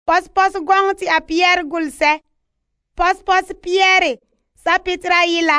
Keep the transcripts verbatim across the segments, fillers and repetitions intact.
Pos-pos gong ti a Pierre gulse. Pos-pos Pierre, sa Petra yila.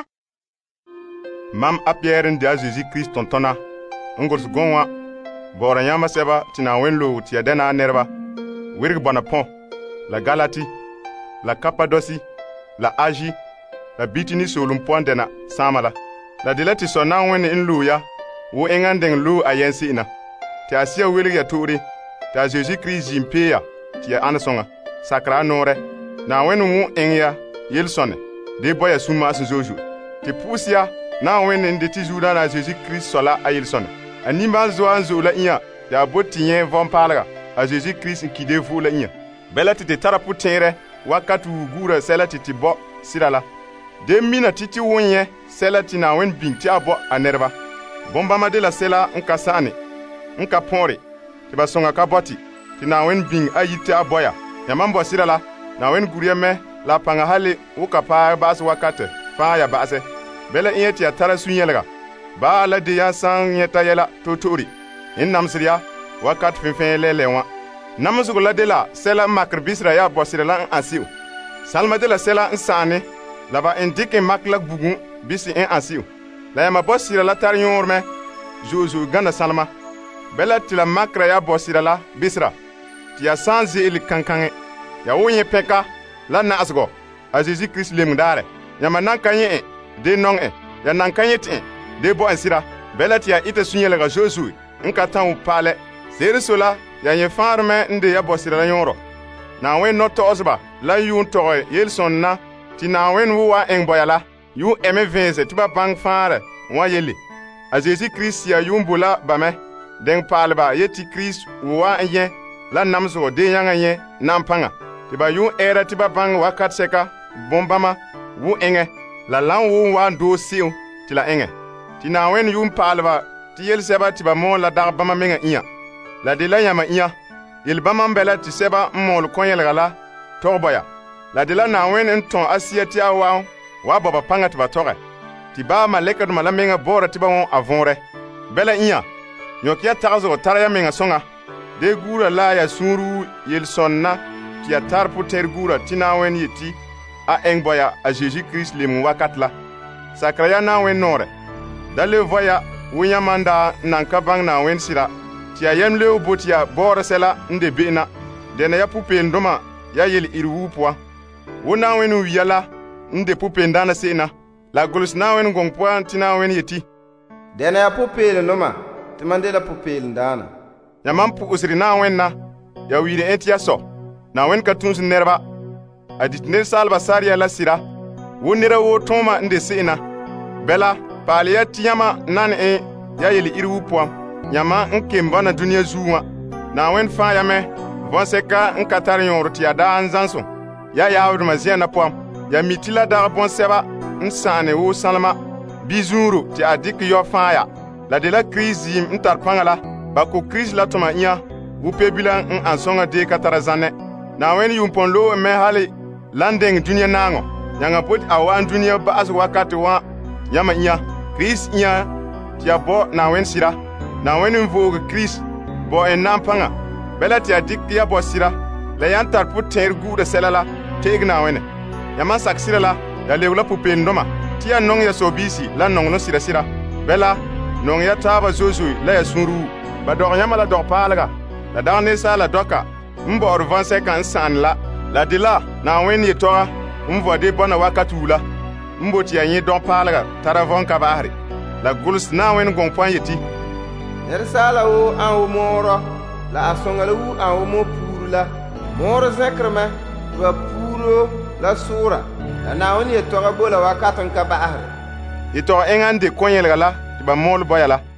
Mam a Pierre ndi a Jésus Christ tontona. Ngurs gongwa. Bora yama seba tina wenlo ti adena nerba. Wirg Bonapon, la Galati, la Cappadocie, la Asie, la Bitini solum dena samala. La dilati sona wen in luya, wo engandeng lu ayensi ina. Ti asia wirg ya turi, ti a Jésus Christ jimpeya, ti a anasonga, sakra nore. Na wen wu engya, yelsone, de boya suma asinzoju. Ti pusia, na wen in de ti juda na Jésus Christ sola a yelsone. Animal zo anzo la iya, ya boti yen von palga. A Jésus Christ qui dévoue la nya. Bela titi tara putere wakatu gura sela titi bo sirala. De mina titi wonye sela tina wen binti abo anerba. Bomba ma de la sela nka sane. Nka ponre. Tiba songa ka boti. Tina wen bing ayite aboya. Yamambo sirala na wen gurieme la panga hale uka pa bas wakate fa ya base. Bela inyeti ya tara sunyelga. Ba la de ya sang yeta yela totori. Innam siria wakat finfen lele wa namzugo la de la sela makr bisra ya bosire la asiu salma de la sela insane la ba indike makla bugun bisi en asiu la ya ma bosire la tar yorme jojo gana salma bela tila makra ya bosire la bisra ti ya sanzi il kankange ya wonye peka la nasgo a Jésus Christ lemndare ya manankanye de non e ya nankanye ti de bo ansira bela ti ya ite sunyele ga jojo nka tan pale Sere sola ya ye farme nde ya bosira la yoro. Na wen no tosba la yun toy yelson na ti na wen wa en boyala yu eme vinze ti ba bang fare wa yele. A Jésus Christ ya yun bula bame den palba yeti Christ wa yen la namso de yanga yen nampanga. Ti ba yun era ti ba bang wakat seka bombama wu enge la lan wu wa do siu ti la enge. Ti na wen yun palba ti yel seba ti ba mon la dar bama menga iya. La de la yama iya, il bama bela ti seba mmol konyel gala, torboya. La de la na wen en ton asia ti awa, wa baba panga ti ba tore. Ti ba ma lekad ma la menga bora ti ba won avonre. Bela iya, nyokia tarzo taraya menga songa. De gura la ya suru yel sonna, ti ya tar pu ter gura ti na wen yeti, a engboya a Jésus Christ le mu wakat la. Sakraya na wen nore. Dale voya, winyamanda nanka bang na wen sira. Ti ayem leo botia bora sela nde bena dena ya pupe ndoma ya yel irwu poa wona wenu wiyala nde pupe ndana sena la golus na wen gong poa tina wen yeti dena ya pupe ndoma timande la pupe ndana ya mampu usri na wen na ya wire etia so na wen katuns nerba adit ner salba saria la sira wonira wo toma nde sena bela palia tiyama nan e ya yel irwu poa Yama nkemba na dunia zuwa na wen fa yame von seka nkatar yon ti ada anzanso ya ya awd mazia na pom ya mitila da bon seba nsane wo salma bizuru ti adik yo fa ya la de la crise yim ntar pangala ba ko crise la toma nya wo pebila n ansonga de katara zane na wen yum pon lo me hali landing dunia nango nyanga pot awan dunia ba as wakati wa yama nya crise nya ti abo na wen sira na wen mvoge Christ bo en nampanga bela ti adik ya bo sira la yantar pu ter gude selala tegna wen ya man saksira la ya lewla pu pendoma ti ya nong ya sobisi la nong no sira sira bela nong ya taba zozu la ya sunru ba do nyama la do palga la dane sala doka mbo or vingt-cinq ans san la la dila na wen ye toa mvo de bona wakatula mbo ti ya nyi don palga taravon kabahri la guls na wen gongpan yeti Nersala wo an wo moro la asongala wu an wo mo puru la moro zekreme wa puro la sura la na woni to ga bola wakatan ka bahar ito engande konyel gala ti ba mol boyala